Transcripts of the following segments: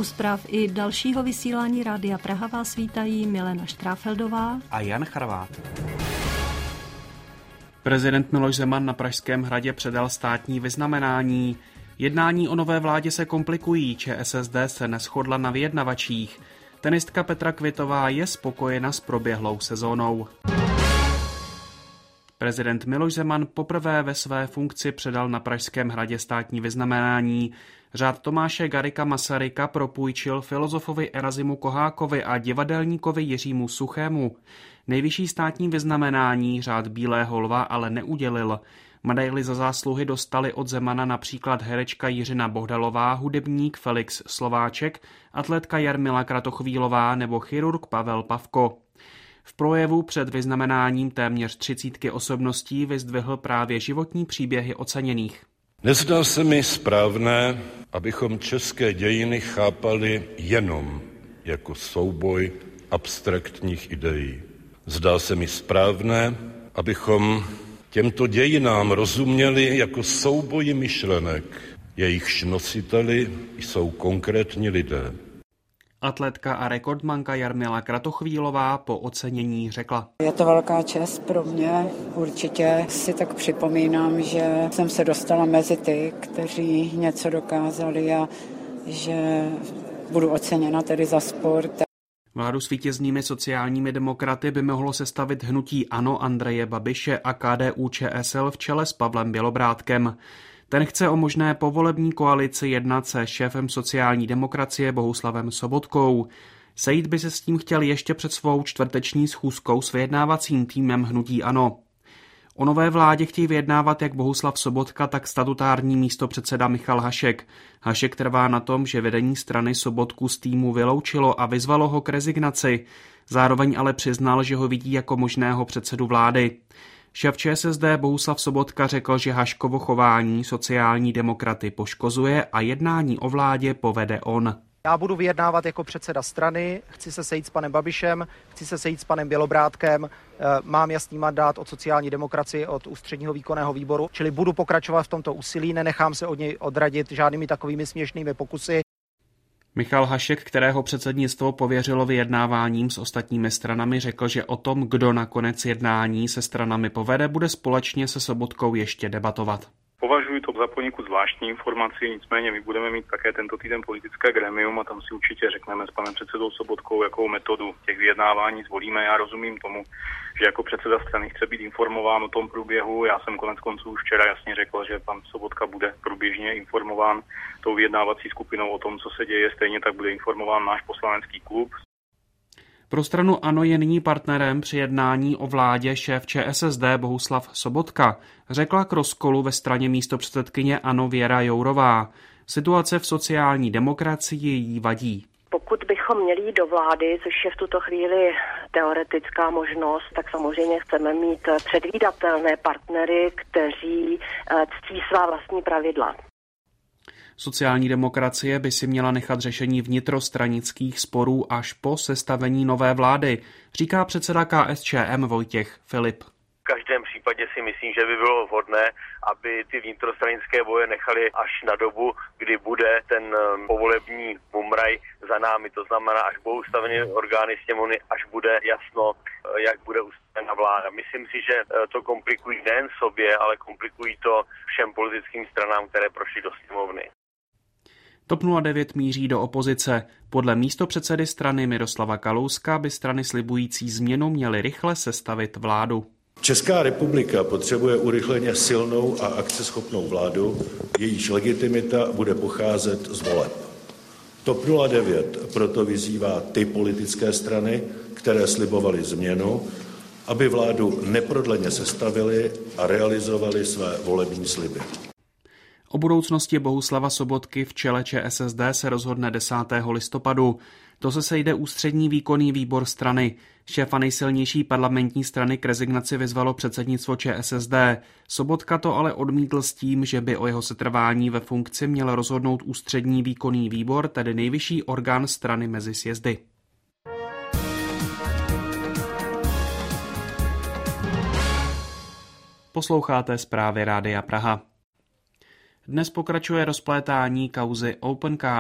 U zpráv i dalšího vysílání Rádia Praha vás vítají Milena Štráfeldová a Jan Charvát. Prezident Miloš Zeman na Pražském hradě předal státní vyznamenání. Jednání o nové vládě se komplikují, ČSSD se neshodla na vyjednavačích. Tenistka Petra Kvitová je spokojena s proběhlou sezónou. Prezident Miloš Zeman poprvé ve své funkci předal na Pražském hradě státní vyznamenání. Řád Tomáše Garrigua Masaryka propůjčil filozofovi Erazimu Kohákovi a divadelníkovi Jiřímu Suchému. Nejvyšší státní vyznamenání řád Bílého lva ale neudělil. Medaili za zásluhy dostali od Zemana například herečka Jiřina Bohdalová, hudebník Felix Slováček, atletka Jarmila Kratochvílová nebo chirurg Pavel Pavko. V projevu před vyznamenáním téměř 30 osobností vyzdvihl právě životní příběhy oceněných. Nezdá se mi správné, abychom české dějiny chápali jenom jako souboj abstraktních ideí. Zdá se mi správné, abychom těmto dějinám rozuměli jako souboji myšlenek. Jejichž nositeli jsou konkrétní lidé. Atletka a rekordmanka Jarmila Kratochvílová po ocenění řekla: Je to velká čest pro mě. Určitě si tak připomínám, že jsem se dostala mezi ty, kteří něco dokázali a že budu oceněna tedy za sport. Vládu s vítěznými sociálními demokraty by mohlo sestavit hnutí ANO Andreje Babiše a KDU-ČSL v čele s Pavlem Bělobrádkem. Ten chce o možné povolební koalici jednat se šéfem sociální demokracie Bohuslavem Sobotkou. Sejít by se s tím chtěl ještě před svou čtvrteční schůzkou s vyjednávacím týmem hnutí ANO. O nové vládě chtějí vyjednávat jak Bohuslav Sobotka, tak statutární místopředseda Michal Hašek. Hašek trvá na tom, že vedení strany Sobotku z týmu vyloučilo a vyzvalo ho k rezignaci. Zároveň ale přiznal, že ho vidí jako možného předsedu vlády. Šéf ČSSD Bohuslav Sobotka řekl, že Haškovo chování sociální demokraty poškozuje a jednání o vládě povede on. Já budu vyjednávat jako předseda strany, chci se sejít s panem Babišem, chci se sejít s panem Bělobrádkem, mám jasný mandát od sociální demokracie, od ústředního výkonného výboru, čili budu pokračovat v tomto úsilí, nenechám se od něj odradit žádnými takovými směšnými pokusy. Michal Hašek, kterého předsednictvo pověřilo vyjednáváním s ostatními stranami, řekl, že o tom, kdo nakonec jednání se stranami povede, bude společně se Sobotkou ještě debatovat. Považuji to za poněkud zvláštní informaci, nicméně my budeme mít také tento týden politické grémium a tam si určitě řekneme s panem předsedou Sobotkou, jakou metodu těch vyjednávání zvolíme. Já rozumím tomu, že jako předseda strany chce být informován o tom průběhu. Já jsem konec konců už včera jasně řekl, že pan Sobotka bude průběžně informován tou vyjednávací skupinou o tom, co se děje. Stejně tak bude informován náš poslanecký klub. Pro stranu ANO je nyní partnerem při jednání o vládě šéf ČSSD Bohuslav Sobotka, řekla k rozkolu ve straně místopředsedkyně ANO Věra Jourová. Situace v sociální demokracii jí vadí. Pokud bychom měli jít do vlády, což je v tuto chvíli teoretická možnost, tak samozřejmě chceme mít předvídatelné partnery, kteří ctí svá vlastní pravidla. Sociální demokracie by si měla nechat řešení vnitrostranických sporů až po sestavení nové vlády, říká předseda KSČM Vojtěch Filip. V každém případě si myslím, že by bylo vhodné, aby ty vnitrostranické boje nechali až na dobu, kdy bude ten povolební mumraj za námi. To znamená, až budou ustaveny orgány sněmovny, až bude jasno, jak bude ustavena vláda. Myslím si, že to komplikují nejen sobě, ale komplikují to všem politickým stranám, které prošly do sněmovny. TOP 09 míří do opozice. Podle místopředsedy strany Miroslava Kalouska by strany slibující změnu měly rychle sestavit vládu. Česká republika potřebuje urychleně silnou a akceschopnou vládu, jejíž legitimita bude pocházet z voleb. TOP 09 proto vyzývá ty politické strany, které slibovaly změnu, aby vládu neprodleně sestavily a realizovaly své volební sliby. O budoucnosti Bohuslava Sobotky v čele ČSSD se rozhodne 10. listopadu. To se sejde ústřední výkonný výbor strany. Šéfa nejsilnější parlamentní strany k rezignaci vyzvalo předsednictvo ČSSD. Sobotka to ale odmítl s tím, že by o jeho setrvání ve funkci měl rozhodnout ústřední výkonný výbor, tedy nejvyšší orgán strany mezi sjezdy. Posloucháte zprávy Rádia Praha. Dnes pokračuje rozplétání kauzy Opencard.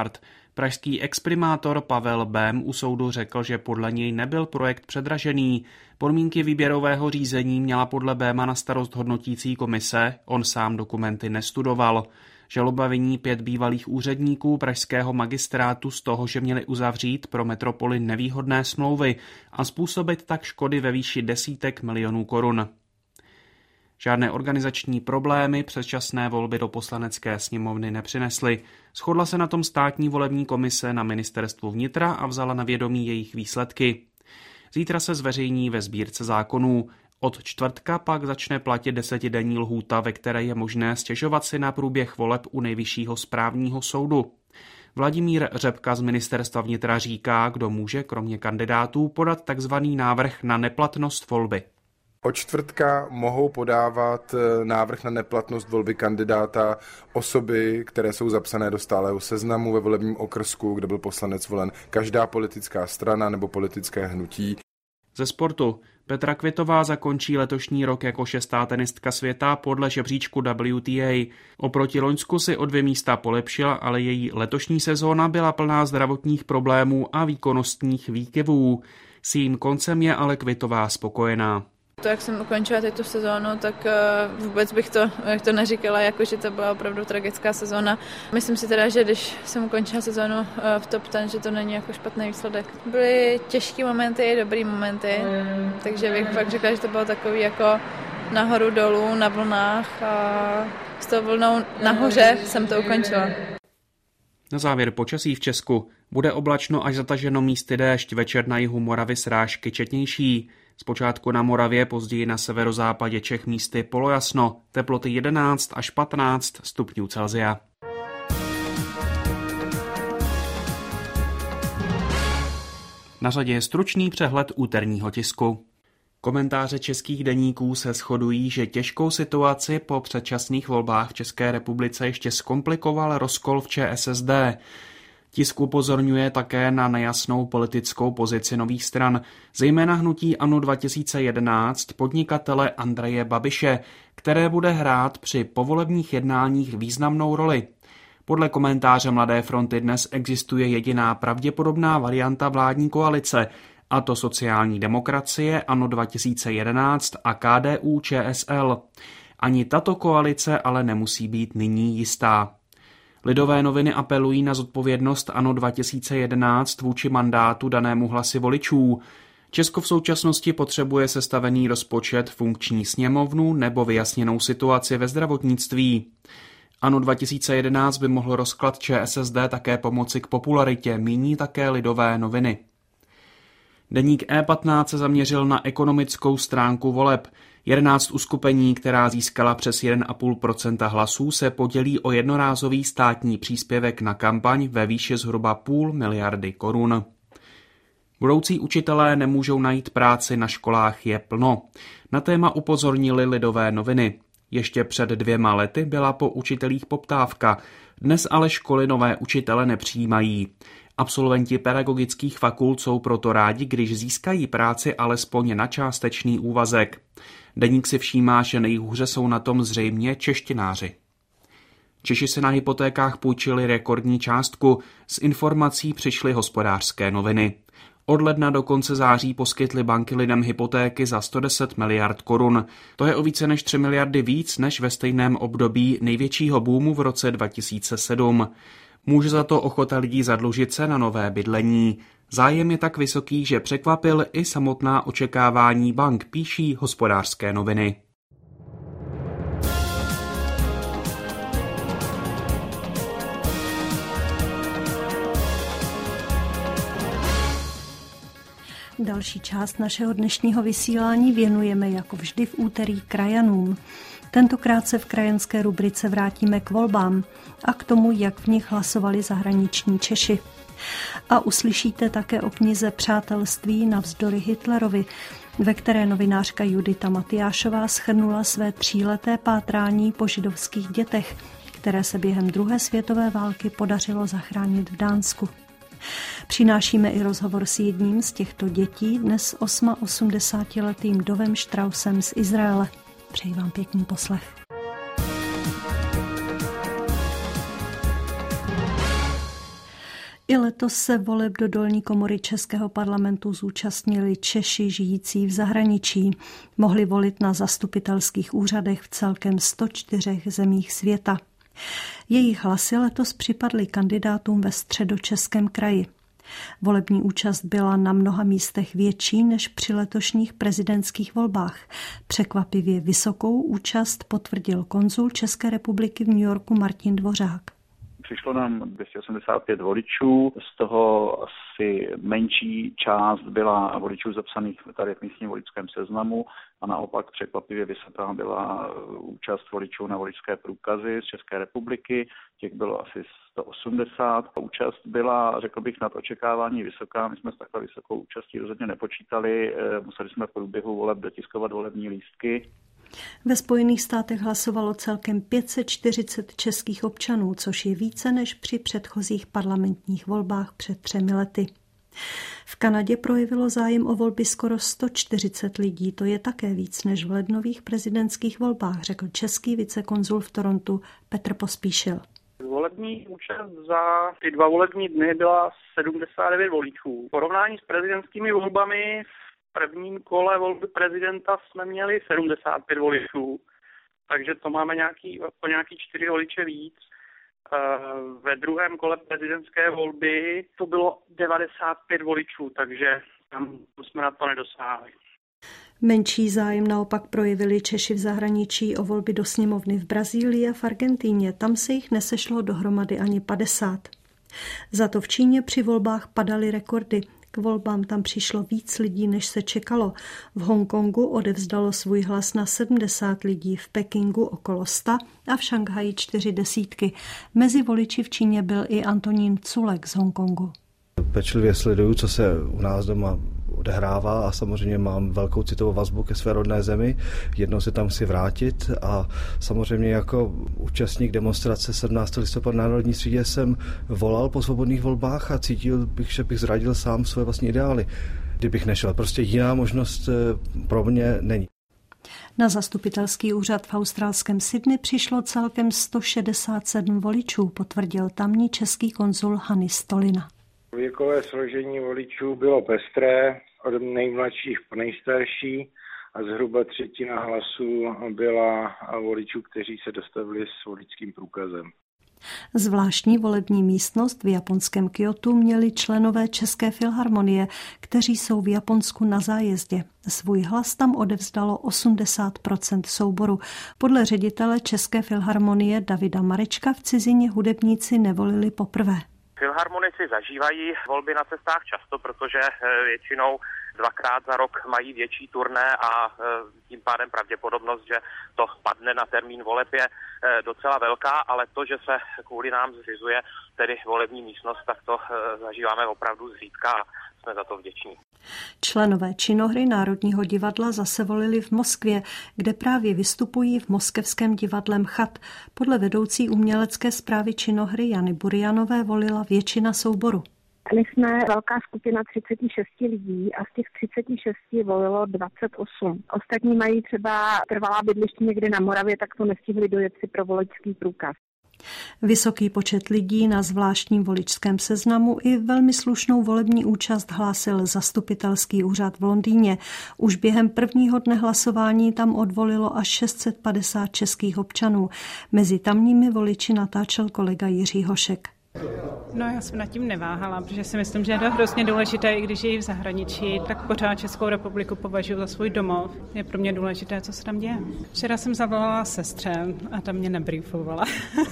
Pražský exprimátor Pavel Bém u soudu řekl, že podle něj nebyl projekt předražený. Podmínky výběrového řízení měla podle Béma na starost hodnotící komise, on sám dokumenty nestudoval. Žaloba viní 5 bývalých úředníků pražského magistrátu z toho, že měli uzavřít pro metropoli nevýhodné smlouvy a způsobit tak škody ve výši desítek milionů korun. Žádné organizační problémy předčasné volby do Poslanecké sněmovny nepřinesly. Shodla se na tom státní volební komise na ministerstvu vnitra a vzala na vědomí jejich výsledky. Zítra se zveřejní ve sbírce zákonů. Od čtvrtka pak začne platit 10denní lhůta, ve které je možné stěžovat si na průběh voleb u Nejvyššího správního soudu. Vladimír Řepka z ministerstva vnitra říká, kdo může kromě kandidátů podat takzvaný návrh na neplatnost volby. Od čtvrtka mohou podávat návrh na neplatnost volby kandidáta osoby, které jsou zapsané do stálého seznamu ve volebním okrsku, kde byl poslanec volen, každá politická strana nebo politické hnutí. Ze sportu. Petra Kvitová zakončí letošní rok jako 6. tenistka světa podle žebříčku WTA. Oproti loňsku si o 2 místa polepšila, ale její letošní sezóna byla plná zdravotních problémů a výkonnostních výkyvů. S jejím koncem je ale Kvitová spokojená. To, jak jsem ukončila tu sezónu, tak vůbec bych to neříkala, jako že to byla opravdu tragická sezóna. Myslím si teda, že když jsem ukončila sezónu v top 10, že to není jako špatný výsledek. Byly těžké momenty i dobrý momenty, takže bych fakt řekla, že to bylo takový jako nahoru dolů, na vlnách a s tou vlnou nahoře jsem to ukončila. Na závěr počasí v Česku. Bude oblačno až zataženo místy déšť, večer na jihu Moravy srážky četnější. Zpočátku na Moravě, později na severozápadě Čech místy polojasno, teploty 11 až 15 stupňů Celsia. Na řadě je stručný přehled úterního tisku. Komentáře českých deníků se shodují, že těžkou situaci po předčasných volbách v České republice ještě zkomplikoval rozkol v ČSSD. Tisk upozorňuje také na nejasnou politickou pozici nových stran, zejména hnutí ANO 2011 podnikatele Andreje Babiše, které bude hrát při povolebních jednáních významnou roli. Podle komentáře Mladé fronty dnes existuje jediná pravděpodobná varianta vládní koalice, a to sociální demokracie, ANO 2011 a KDU-ČSL. Ani tato koalice ale nemusí být nyní jistá. Lidové noviny apelují na zodpovědnost ANO 2011 vůči mandátu danému hlasy voličů. Česko v současnosti potřebuje sestavený rozpočet, funkční sněmovnu nebo vyjasněnou situaci ve zdravotnictví. ANO 2011 by mohl rozklad ČSSD také pomoci k popularitě, míní také Lidové noviny. Deník E15 se zaměřil na ekonomickou stránku voleb. 11 uskupení, která získala přes 1,5% hlasů, se podělí o jednorázový státní příspěvek na kampaň ve výši zhruba 0,5 miliardy korun. Budoucí učitelé nemůžou najít práci, na školách je plno. Na téma upozornili Lidové noviny. Ještě před 2 lety byla po učitelích poptávka, dnes ale školy nové učitele nepřijímají. Absolventi pedagogických fakult jsou proto rádi, když získají práci alespoň na částečný úvazek. Deník si všímá, že nejhůře jsou na tom zřejmě češtináři. Češi si na hypotékách půjčili rekordní částku, s informací přišly Hospodářské noviny. Od ledna do konce září poskytly banky lidem hypotéky za 110 miliard korun. To je o více než 3 miliardy víc než ve stejném období největšího boomu v roce 2007. Může za to ochota lidí zadlužit se na nové bydlení. Zájem je tak vysoký, že překvapil i samotná očekávání bank, píší Hospodářské noviny. Další část našeho dnešního vysílání věnujeme jako vždy v úterý krajanům. Tentokrát se v krajanské rubrice vrátíme k volbám a k tomu, jak v nich hlasovali zahraniční Češi. A uslyšíte také o knize Přátelství navzdory Hitlerovi, ve které novinářka Judita Matyášová shrnula své 3leté pátrání po židovských dětech, které se během druhé světové války podařilo zachránit v Dánsku. Přinášíme i rozhovor s jedním z těchto dětí, dnes 88letým Dovem Štrausem z Izraele. Přeji vám pěkný poslech. I letos se voleb do dolní komory Českého parlamentu zúčastnili Češi žijící v zahraničí. Mohli volit na zastupitelských úřadech v celkem 104 zemích světa. Jejich hlasy letos připadly kandidátům ve Středočeském kraji. Volební účast byla na mnoha místech větší než při letošních prezidentských volbách. Překvapivě vysokou účast potvrdil konzul České republiky v New Yorku Martin Dvořák. Přišlo nám 285 voličů, z toho asi menší část byla voličů zapsaných tady v místním voličském seznamu a naopak překvapivě vysoká byla účast voličů na voličské průkazy z České republiky, těch bylo asi 180. Účast byla, řekl bych, nad očekávání vysoká, my jsme s takhle vysokou účastí rozhodně nepočítali, museli jsme v průběhu voleb dotiskovat volební lístky. Ve Spojených státech hlasovalo celkem 540 českých občanů, což je více než při předchozích parlamentních volbách před 3 lety. V Kanadě projevilo zájem o volby skoro 140 lidí, to je také víc než v lednových prezidentských volbách, řekl český vicekonzul v Torontu Petr Pospíšil. Volební účast za ty 2 volební dny byla 79 voličů. V porovnání s prezidentskými volbami v prvním kole volby prezidenta jsme měli 75 voličů, takže to máme nějaký 4 voliče víc. Ve druhém kole prezidentské volby to bylo 95 voličů, takže tam jsme na to nedosáhli. Menší zájem naopak projevili Češi v zahraničí o volby do sněmovny v Brazílii a v Argentíně. Tam se jich nesešlo dohromady ani 50. Za to v Číně při volbách padaly rekordy. K volbám tam přišlo víc lidí, než se čekalo. V Hongkongu odevzdalo svůj hlas na 70 lidí, v Pekingu okolo 100 a v Šanghaji 40. Mezi voliči v Číně byl i Antonín Culek z Hongkongu. Pečlivě sleduju, co se u nás doma odehrává a samozřejmě mám velkou citovou vazbu ke své rodné zemi. Jednou se tam chci vrátit a samozřejmě jako účastník demonstrace 17. listopadu na Národní třídě jsem volal po svobodných volbách a cítil bych, že bych zradil sám svoje vlastní ideály, kdybych nešel. Prostě jiná možnost pro mě není. Na zastupitelský úřad v australském Sydney přišlo celkem 167 voličů, potvrdil tamní český konzul Hannes Stolina. Věkové složení voličů bylo pestré, od nejmladších po nejstarší a zhruba 1/3 hlasů byla voličů, kteří se dostavili s voličským průkazem. Zvláštní volební místnost v japonském Kyotu měli členové České filharmonie, kteří jsou v Japonsku na zájezdě. Svůj hlas tam odevzdalo 80% souboru. Podle ředitele České filharmonie Davida Marečka v cizině hudebníci nevolili poprvé. Filharmonici zažívají volby na cestách často, protože většinou 2krát za rok mají větší turné a tím pádem pravděpodobnost, že to padne na termín voleb je docela velká, ale to, že se kvůli nám zřizuje tedy volební místnost, tak to zažíváme opravdu zřídka a jsme za to vděční. Členové činohry Národního divadla zase volili v Moskvě, kde právě vystupují v moskevském divadle MCHAT. Podle vedoucí umělecké správy činohry Jany Burianové volila většina souboru. My jsme velká skupina 36 lidí a z těch 36 volilo 28. Ostatní mají třeba trvalá bydliště někde na Moravě, tak to nestihli dojet si pro voličský průkaz. Vysoký počet lidí na zvláštním voličském seznamu i velmi slušnou volební účast hlásil zastupitelský úřad v Londýně. Už během prvního dne hlasování tam odvolilo až 650 českých občanů. Mezi tamními voliči natáčel kolega Jiří Hošek. No, já jsem nad tím neváhala, protože si myslím, že je to hrozně důležité, i když je v zahraničí, tak pořád Českou republiku považuji za svůj domov. Je pro mě důležité, co se tam děje. Včera jsem zavolala sestře a ta mě nebriefovala.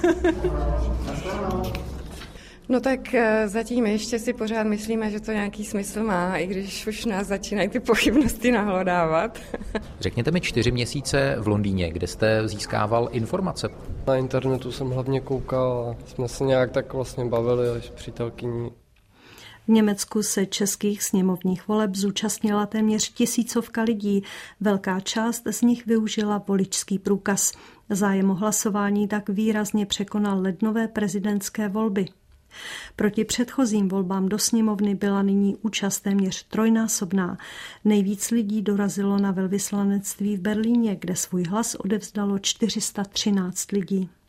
No tak zatím ještě si pořád myslíme, že to nějaký smysl má, i když už nás začínají ty pochybnosti nahlodávat. Řekněte mi 4 měsíce v Londýně, kde jste získával informace. Na internetu jsem hlavně koukal a jsme se nějak tak vlastně bavili s přítelkyní. V Německu se českých sněmovních voleb zúčastnila téměř 1000 lidí. Velká část z nich využila voličský průkaz. Zájem o hlasování tak výrazně překonal lednové prezidentské volby. Proti předchozím volbám do sněmovny byla nyní účast téměř trojnásobná. Nejvíc lidí dorazilo na velvyslanectví v Berlíně, kde svůj hlas odevzdalo 413 lidí.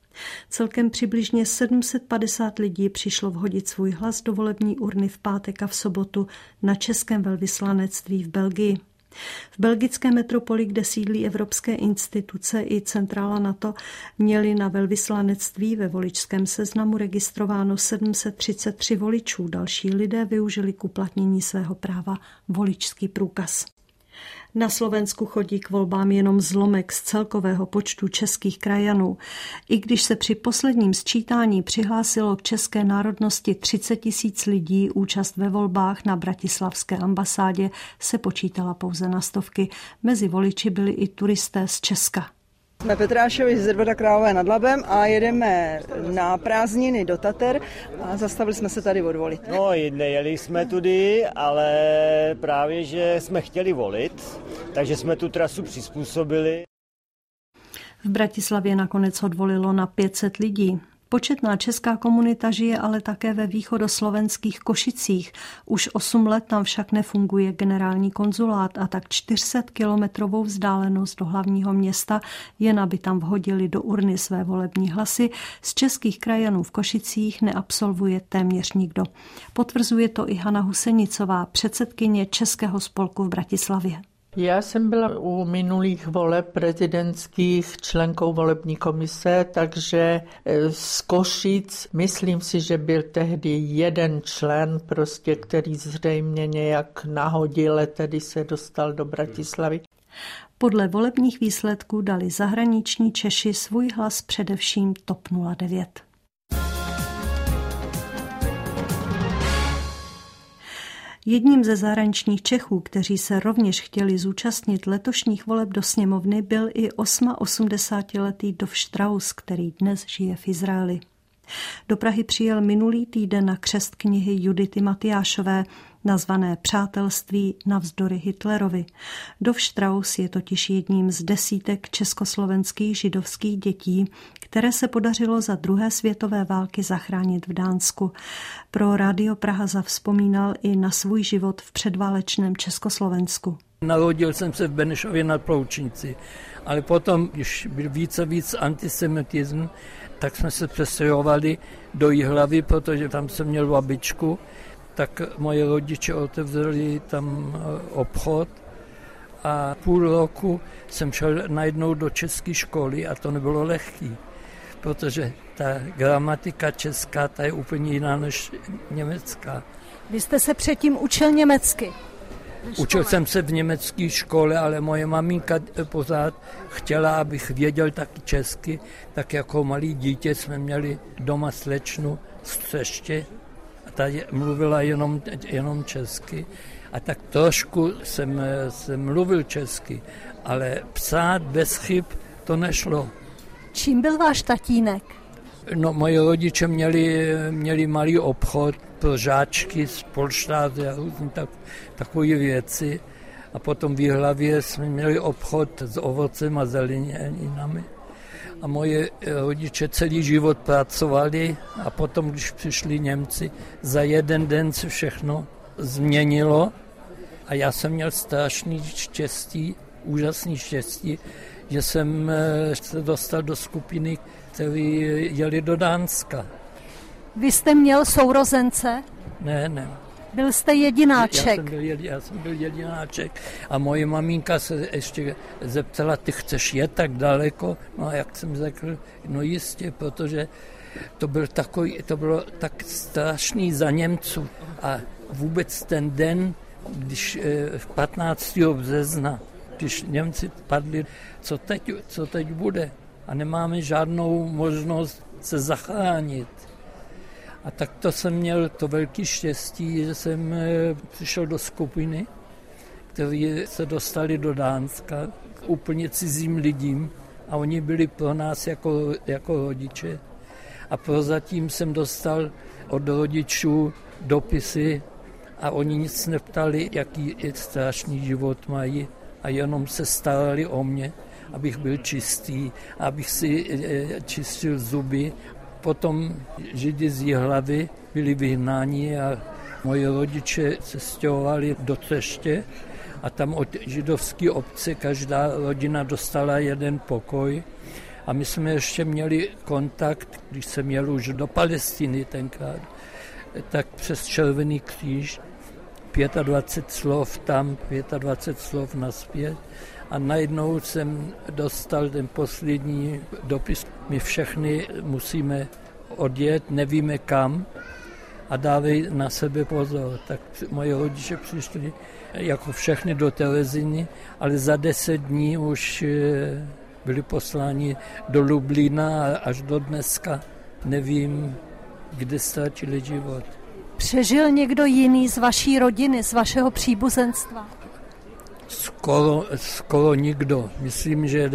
Celkem přibližně 750 lidí přišlo vhodit svůj hlas do volební urny v pátek a v sobotu na českém velvyslanectví v Belgii. V belgické metropoli, kde sídlí evropské instituce i centrála NATO, měli na velvyslanectví ve voličském seznamu registrováno 733 voličů. Další lidé využili k uplatnění svého práva voličský průkaz. Na Slovensku chodí k volbám jenom zlomek z celkového počtu českých krajanů. I když se při posledním sčítání přihlásilo k české národnosti 30 000 lidí, účast ve volbách na bratislavské ambasádě se počítala pouze na stovky. Mezi voliči byli i turisté z Česka. Jsme Petrášovi ze Zedvoda Králové nad Labem a jedeme na prázdniny do Tater a zastavili jsme se tady odvolit. No, nejeli jsme tudy, ale právě, že jsme chtěli volit, takže jsme tu trasu přizpůsobili. V Bratislavě nakonec odvolilo na 500 lidí. Početná česká komunita žije ale také ve východoslovenských Košicích. Už 8 let tam však nefunguje generální konzulát a tak 400-kilometrovou vzdálenost do hlavního města, jen aby tam vhodili do urny své volební hlasy, z českých krajanů v Košicích neabsolvuje téměř nikdo. Potvrzuje to i Hana Husenicová, předsedkyně Českého spolku v Bratislavě. Já jsem byla u minulých voleb prezidentských členkou volební komise, takže z Košic myslím si, že byl tehdy jeden člen, který zřejmě nějak nahodile tedy se dostal do Bratislavy. Podle volebních výsledků dali zahraniční Češi svůj hlas především TOP 09. Jedním ze zahraničních Čechů, kteří se rovněž chtěli zúčastnit letošních voleb do sněmovny, byl i 88letý Dov Strauss, který dnes žije v Izraeli. Do Prahy přijel minulý týden na křest knihy Judity Matyášové, nazvané Přátelství navzdory Hitlerovi. Dov Strauss je totiž jedním z desítek československých židovských dětí, které se podařilo za druhé světové války zachránit v Dánsku. Pro Rádio Praha zavzpomínal i na svůj život v předválečném Československu. Narodil jsem se v Benešově nad Ploučnici, ale potom, když byl víc antisemitism, tak jsme se přestěhovali do Jihlavy, protože tam jsem měl babičku, tak moje rodiče otevřeli tam obchod a půl roku jsem šel najednou do české školy a to nebylo lehký, protože ta gramatika česká, ta je úplně jiná než německá. Vy jste se předtím učil německy? Učil jsem se v německé škole, ale moje maminka pořád chtěla, abych věděl taky česky, tak jako malý dítě jsme měli doma slečnu z Třeště a ta mluvila jenom česky. A tak trošku jsem mluvil česky, ale psát bez chyb to nešlo. Čím byl váš tatínek? No, moji rodiče měli malý obchod pro žáčky z polštáře a různé takové věci. A potom v Jihlavě jsme měli obchod s ovocem a zeleninami. A moje rodiče celý život pracovali a potom, když přišli Němci, za jeden den se všechno změnilo. A já jsem měl strašný štěstí, úžasný štěstí, že jsem se dostal do skupiny, kteří jeli do Dánska. Vy jste měl sourozence? Ne. Byl jste jedináček? Já jsem byl jedináček a moje maminka se ještě zeptala, ty chceš jet tak daleko? No a jak jsem řekl, no jistě, protože to bylo tak strašný za Němců a vůbec ten den, když 15. března, když Němci padli, co teď bude? A nemáme žádnou možnost se zachránit. A tak to jsem měl to velké štěstí, že jsem přišel do skupiny, kteří se dostali do Dánska k úplně cizím lidím a oni byli pro nás jako rodiče. A prozatím jsem dostal od rodičů dopisy a oni nic neptali, jaký strašný život mají a jenom se starali o mě, abych byl čistý, abych si čistil zuby. Potom Židi z Jihlavy byli vyhnáni a moji rodiče se stěhovali do Třeště a tam od židovské obce každá rodina dostala jeden pokoj A my jsme ještě měli kontakt, když jsem jel už do Palestiny tenkrát, tak přes Červený kříž, 25 slov tam, 25 slov nazpět. A najednou jsem dostal ten poslední dopis. My všechny musíme odjet, nevíme kam a dávej na sebe pozor. Tak moje rodiče přišli jako všechny do Terezíny, ale za 10 dní už byli posláni do Lublína a až do dneska nevím, kde ztratili život. Přežil někdo jiný z vaší rodiny, z vašeho příbuzenstva? Skoro nikdo. Myslím, že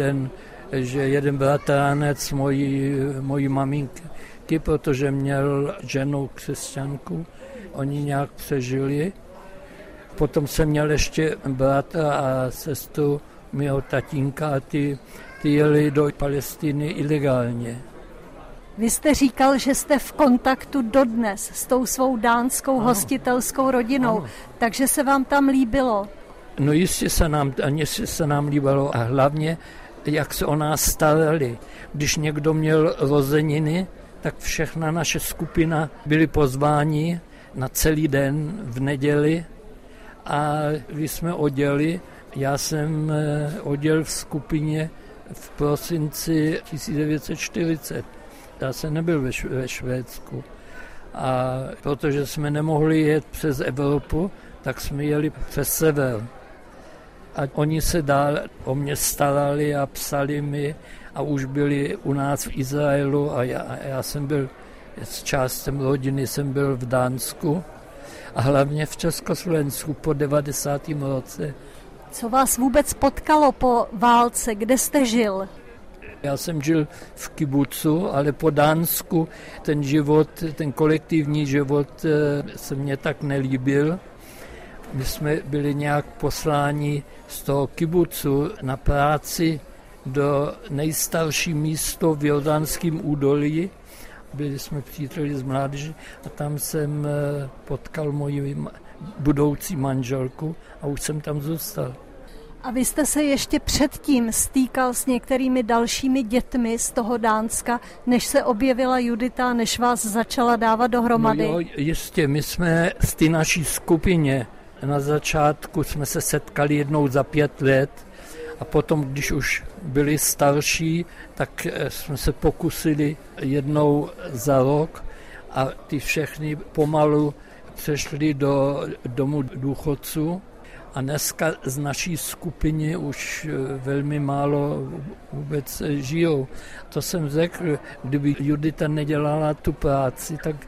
jeden bratránec mojí maminky, protože měl ženu křesťanku, oni nějak přežili. Potom jsem měl ještě bratra a sestru mého tatínka a ty jeli do Palestiny ilegálně. Vy jste říkal, že jste v kontaktu dodnes s tou svou dánskou hostitelskou rodinou, takže se vám tam líbilo? No jistě se nám líbilo a hlavně, jak se o nás starali. Když někdo měl rozeniny, tak všechna naše skupina byli pozváni na celý den v neděli a když jsme odjeli, já jsem odjel v skupině v prosinci 1940. Já jsem nebyl ve Švédsku. A protože jsme nemohli jet přes Evropu, tak jsme jeli přes sever. A oni se dál o mě starali a psali mi a už byli u nás v Izraelu a já jsem byl s částem rodiny, jsem byl v Dánsku a hlavně v Československu po 90. roce. Co vás vůbec potkalo po válce? Kde jste žil? Já jsem žil v kibucu, ale po Dánsku ten život, ten kolektivní život se mně tak nelíbil. My jsme byli nějak posláni z toho kibucu na práci do nejstarší místo v Jordánském údolí. Byli jsme příteli z mládeže a tam jsem potkal moji budoucí manželku a už jsem tam zůstal. A vy jste se ještě předtím stýkal s některými dalšími dětmi z toho Dánska, než se objevila Judita, než vás začala dávat dohromady? No jo, jistě, my jsme z té naší skupině na začátku jsme se setkali jednou za 5 let a potom, když už byli starší, tak jsme se pokusili jednou za rok a ty všechny pomalu přešli do domu důchodců. A dneska z naší skupiny už velmi málo vůbec žijou. To jsem řekl, kdyby Judita nedělala tu práci, tak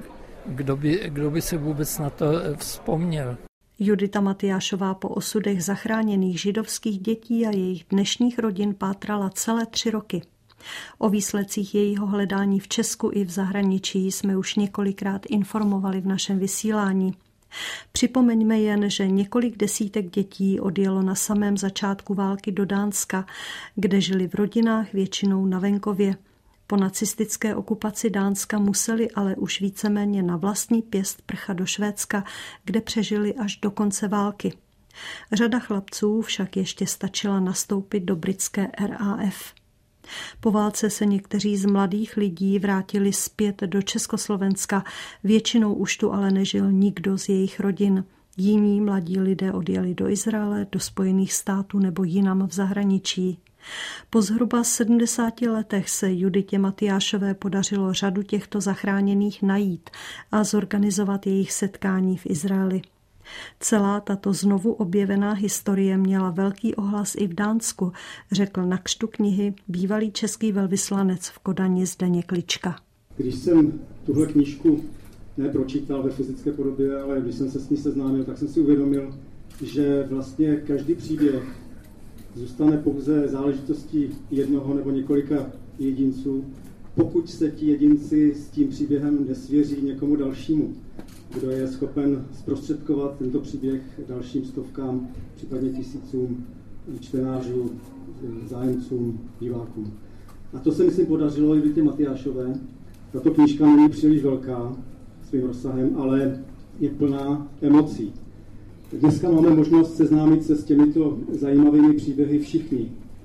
kdo by se vůbec na to vzpomněl. Judita Matyášová po osudech zachráněných židovských dětí a jejich dnešních rodin pátrala celé 3 roky. O výsledcích jejího hledání v Česku i v zahraničí jsme už několikrát informovali v našem vysílání. Připomeňme jen, že několik desítek dětí odjelo na samém začátku války do Dánska, kde žili v rodinách většinou na venkově. Po nacistické okupaci Dánska museli ale už víceméně na vlastní pěst prchat do Švédska, kde přežili až do konce války. Řada chlapců však ještě stačila nastoupit do britské RAF. Po válce se někteří z mladých lidí vrátili zpět do Československa, většinou už tu ale nežil nikdo z jejich rodin. Jiní mladí lidé odjeli do Izraele, do Spojených států nebo jinam v zahraničí. Po zhruba 70 letech se Juditě Matyášové podařilo řadu těchto zachráněných najít a zorganizovat jejich setkání v Izraeli. Celá tato znovu objevená historie měla velký ohlas i v Dánsku, řekl na křtu knihy bývalý český velvyslanec v Kodani Zdeněk Lička. Když jsem tuhle knížku nepročítal ve fyzické podobě, ale když jsem se s ní seznámil, tak jsem si uvědomil, že vlastně každý příběh zůstane pouze záležitostí jednoho nebo několika jedinců, pokud se ti jedinci s tím příběhem nesvěří někomu dalšímu, kdo je schopen zprostředkovat tento příběh dalším stovkám, případně tisícům čtenářů, zájemcům, divákům. A to se, myslím, podařilo Juditě Matyášové. Tato knížka není příliš velká svým rozsahem, ale je plná emocí. Dneska máme možnost seznámit se s těmito zajímavými příběhy všichni.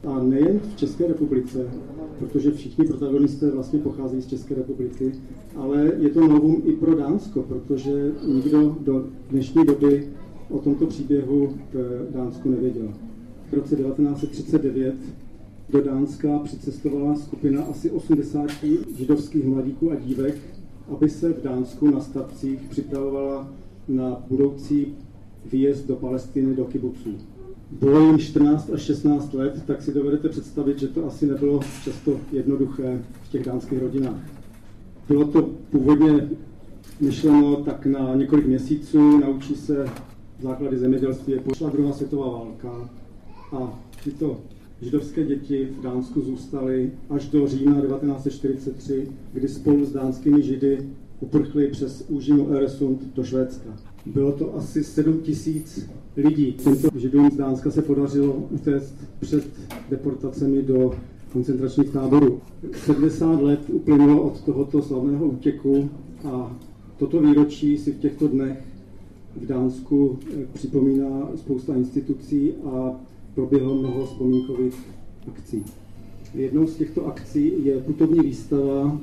A nejen v České republice, protože všichni protagonisté vlastně pocházejí z České republiky, ale je to novum i pro Dánsko, protože nikdo do dnešní doby o tomto příběhu v Dánsku nevěděl. V roce 1939 do Dánska přicestovala skupina asi 80 židovských mladíků a dívek, aby se v Dánsku na statcích připravovala na budoucí výjezd do Palestiny, do kibuců. Bylo jim 14 až 16 let, tak si dovedete představit, že to asi nebylo často jednoduché v těch dánských rodinách. Bylo to původně myšleno tak na několik měsíců, naučí se základy zemědělství, pošla druhá světová válka a tyto židovské děti v Dánsku zůstaly až do října 1943, kdy spolu s dánskými židy uprchli přes úžinu Øresund do Švédska. Bylo to asi 7 000 lidí. Těmto židům z Dánska se podařilo utéct před deportacemi do koncentračních táborů. 70 let uplynulo od tohoto slavného útěku a toto výročí si v těchto dnech v Dánsku připomíná spousta institucí a proběhlo mnoho vzpomínkových akcí. Jednou z těchto akcí je putovní výstava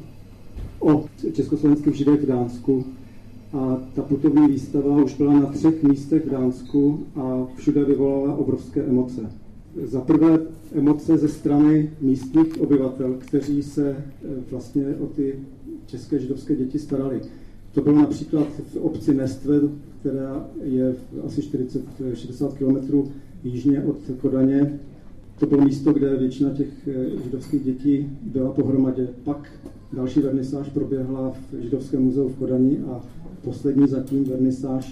o československých židech v Dánsku. A ta putovní výstava už byla na 3 místech v Dánsku a všude vyvolala obrovské emoce. Za prvé emoce ze strany místních obyvatel, kteří se vlastně o ty české židovské děti starali. To bylo například v obci Næstved, která je asi 40-60 km jižně od Kodaně. To bylo místo, kde většina těch židovských dětí byla pohromadě. Pak další vernisáž proběhla v Židovském muzeu v Kodani a poslední zatím vernisáž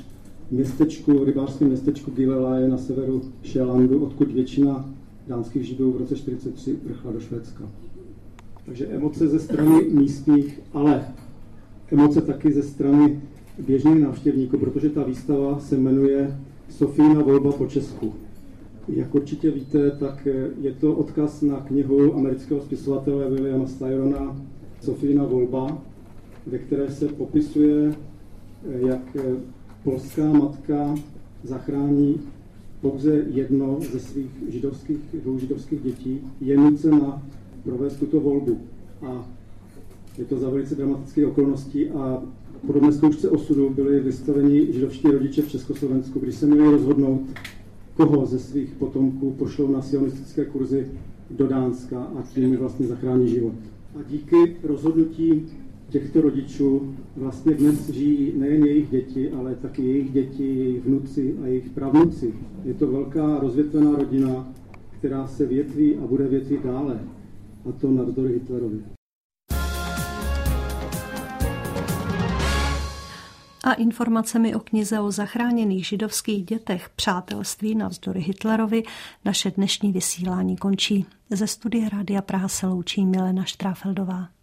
v rybářském městečku Gilleleje na severu Sjællandu, odkud většina dánských židů v roce 1943 vrchla do Švédska. Takže emoce ze strany místních, ale emoce taky ze strany běžných návštěvníků, protože ta výstava se jmenuje Sofína volba po Česku. Jak určitě víte, tak je to odkaz na knihu amerického spisovatele Williama Styrona Sofína volba, ve které se popisuje, jak polská matka zachrání pouze jedno ze svých dvou židovských dětí, je nucena provést tuto volbu. A je to za velice dramatické okolnosti a podobné zkoušce osudu byli vystaveni židovští rodiče v Československu, když se měli rozhodnout, koho ze svých potomků pošlou na sionistické kurzy do Dánska a tím vlastně zachrání život. A díky rozhodnutí těchto rodičů vlastně dnes žijí nejen jejich děti, ale taky jejich děti, jejich vnuci a jejich pravnuci. Je to velká rozvětvená rodina, která se větví a bude větvit dále. A to navzdory Hitlerovi. A informacemi o knize o zachráněných židovských dětech Přátelství navzdory Hitlerovi naše dnešní vysílání končí. Ze studia Rádia Praha se loučí Milena Štráfeldová.